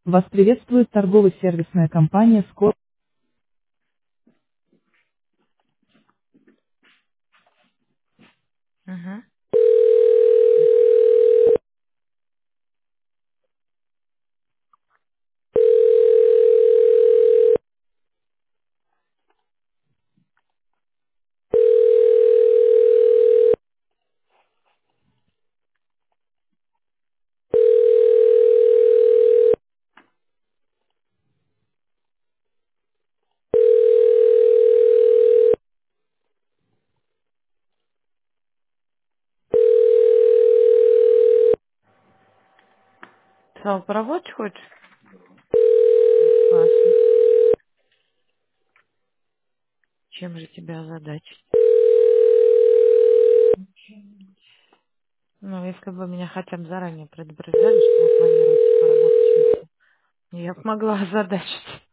Вас приветствует торгово-сервисная компания «Скор». Угу. Слава, поработать хочешь? Классно. Чем же тебя озадачить? Ну, если бы меня хотя бы заранее предупреждали, что вы планируете поработать, я бы могла озадачить.